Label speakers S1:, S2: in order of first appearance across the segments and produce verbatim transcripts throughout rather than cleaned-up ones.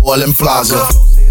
S1: Boiling Plaza.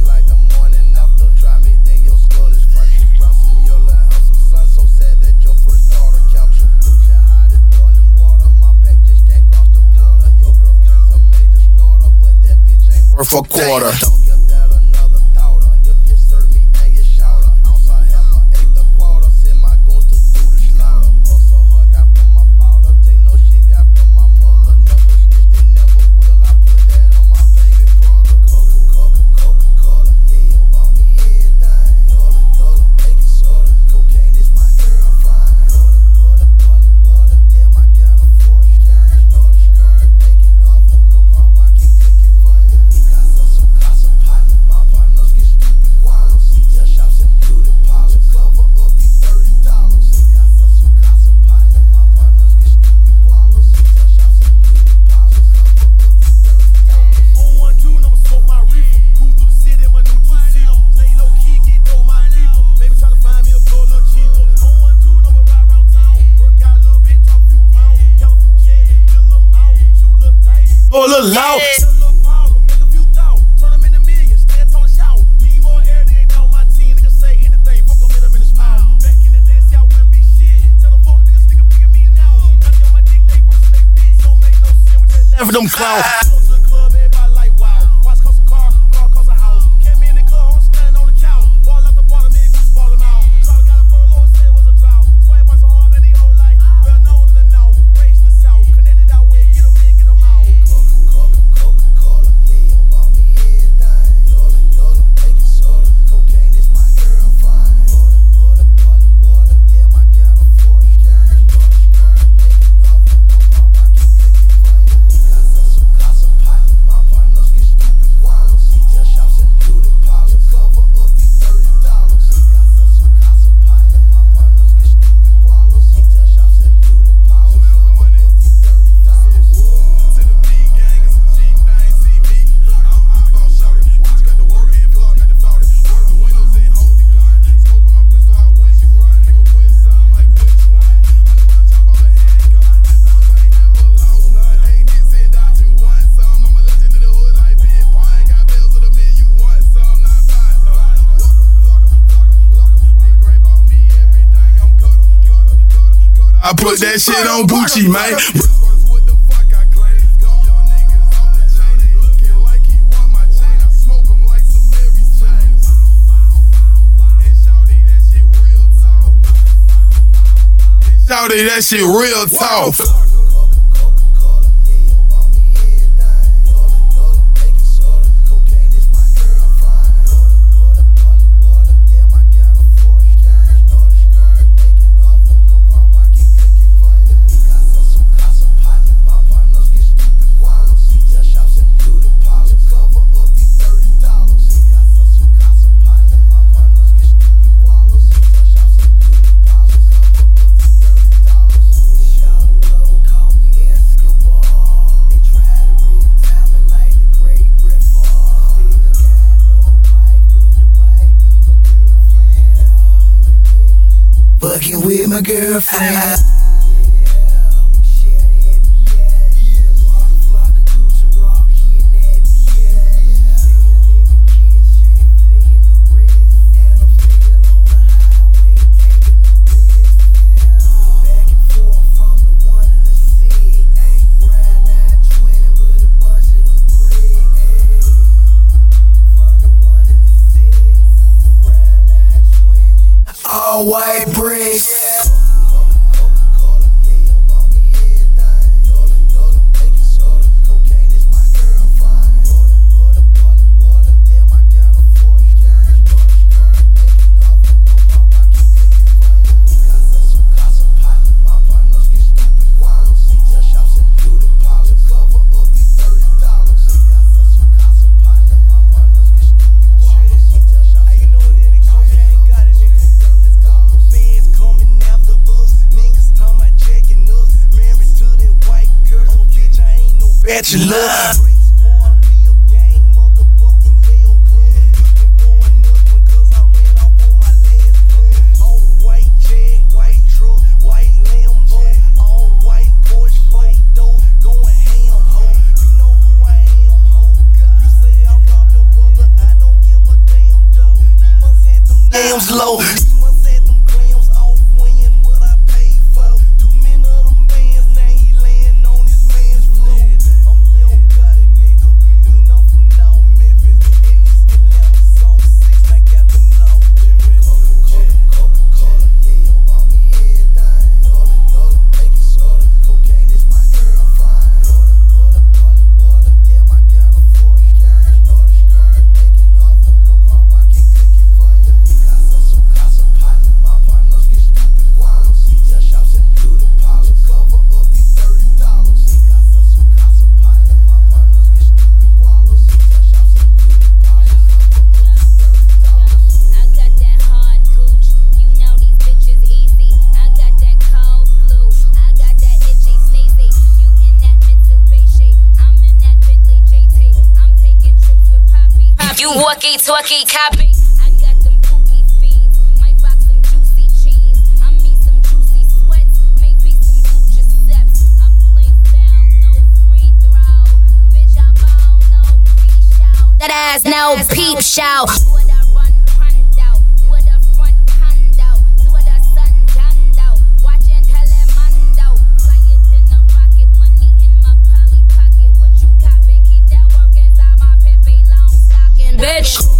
S1: Worth a quarter. Don't give that another thought. If you serve me and you shout her, ounce I have a eighth a quarter. Send my goons to do the slaughter. Also hard got from my father. Take no shit got from my mother. Never snitched and never will. I put that on my baby brother. Coca, Coca, Coca Cola. Yeah, you bought me everything. Yola, Yola, baking soda. Cocaine is my girlfriend. Water, water, water, water. Damn, I got a force. Starter, starter, making off. No problem, I can cook it for you. Casa partner, my partners get stupid gualos. Retail shops and beauty parlors. Cover up these thirty dollars. Casa su casa partner, my partners get stupid gualos. Retail shops and beauty parlors. Cover up these thirty dollars.
S2: On one two, I'ma smoke my reefer. Cruise through the city in my new two-seater. Stay low key, get through my people. Maybe try to find me a girl a little cheaper. On one two, I'ma ride around town. Work out a little bit, drop a few pounds. Count a few checks, get a little mouth, shoot a little tight, go a little loud. For them clowns. Go to the club, everybody like wow. Watch cost a car, car cost a house. Came in the club, I'm standing on the couch. Ball out the bottom, me and Goose ball them out. Charlie got a polo, said it was a drought. Swag one so hard, man, he whole life. Well known in the north, raised in the south. Connected out way, get them in, get them out.
S1: Coca, Coca, Coca Cola. Yeah, you bought me everything. Yola, Yola, baking soda. Cocaine is my girlfriend. Water, water, boiling water. Damn, I got a force. Starter, starter, making off. No problem, I can cook it for you. Casa partner, my partners get stupid gualos. Retail shops and beauty parlors. Cover up these thirty dollars. Casa su casa partner, my partners get stupid gualos. Retail shops and beauty parlors. Cover up these thirty dollars.
S2: To the B gang, it's a G thing, see me. I'm eyeball shorty. Bitch got the work and vlog got the forty. Work the windows and hold the gun. Scope on my pistol, how would you run? Nigga with something like which one? Underground chop off a handgun. Rappers ain't never lost none. Hey, niggas and dodge you want some. I'm a legend to the hood like Big Pine. Got bells with a man, you want some. Not five, son. Walker, flocker, flocker, walker. Nigga Gray bought me everything. I'm gutter, gutter, gutter, gutter. I put that shit on Gucci, man. What the fuck I claim? Dumb young niggas off the chain. He looking like he want my chain. I smoke him like some Mary Jane. And shawty, that shit real talk. And shawty, that shit real talk.
S1: Coca, Coca Cola. Yeah, you bought me everything. Yola, Yola, baking soda. Cocaine is my girlfriend. Water, water, boiling water. Damn, I got a force. Starter, starter, making off. No problem, I can cook it for you. Casa su casa partner, my partners get stupid gualos. Retail shops and beauty parlors. Cover up these thirty dollars. Casa su casa partner, my partners get stupid gualos. Retail shops and beauty parlors. Cover up these thirty dollars. Shallow, call me Escobar. They try to retime me like the great Brett Favre. Still got no wife, but the wife be my girlfriend. Fucking with my girlfriend. Yeah, share that beer. Eat a motherfucker, do some rock, hit that beer. Still in the kitchen, flicking the wrist. And I'm still on the highway, taking a risk. Back and forth from the one to the six. Ride nine twenty with a bunch of them bricks. From the one to the six. Ride nine twenty. All white bricks. Coca, Coca Cola. Yeah, you bought me everything. Yola, Yola, baking soda. Cocaine is my girlfriend. Water, water, boiling water. Damn, I got a force. Starter, starter, making off. No problem, I can cook it for you. Casa su casa partner, my partners get stupid gualos. Retail shops and beauty parlors. Cover up these thirty dollars. Casa su casa partner, my partners get stupid gualos. Retail shops
S2: Hey, you
S1: and
S2: know what
S1: beauty
S2: it is? Cocaine got it, nigga.
S1: thirty dollars.
S2: Feds coming after us. Niggas talking about checking us. Married to that white girl. Oh, bitch, I ain't no bachelor. Brick squad, be a gang, motherfucking Yale club. Looking for another one, cause I ran off on my last club. All white Jag, white truck, white Lambo. All white Porsche, white door, going ham, ho. You know who I am, ho. You say I robbed your
S1: grams low. He must had them grams off weighing what I paid for. Too many of them bands, now he laying on his man's floor. I'm yo got it, nigga, and I'm from North Memphis. And East Atlanta, zone six, I got the North limit. Coca-Cola, yeah, yo, bought me everything. Yola, yola, make it soda. Cocaine is my girlfriend. Water, water, water, water. Damn, I got a four skirt. Order skirt, make it up. No pop, I can cook it for you. Mi casa, su casa, partner. My partners get stupid gualos. Retail shops and beauty parlors. To cover up these thirty dollars. Mi casa, su casa, partner. My partners get stupid gualos. Retail shops and beauty parlors. Cover up these thirty dollars.
S3: I got that hard cooch, you know these bitches easy. I got that cold flu, I got that itchy sneezy. You in that Mitsubishi, I'm in that Bentley J T. I'm taking trips with Poppy. You walkie talkie copy. I got them pookie fiends, might rock some juicy cheese. I mean some juicy sweats, maybe some blue Giuseppe's. I play foul, no free throw. Bitch, I'm on no pre-show. That ass no peep show. Would I run out? Would a front condo? To the sun gunned out. Watching Telemundo. Flyer than a rocket. Money in my poly pocket. What you copping? Keep that work inside my Pepe long stocking. Bitch.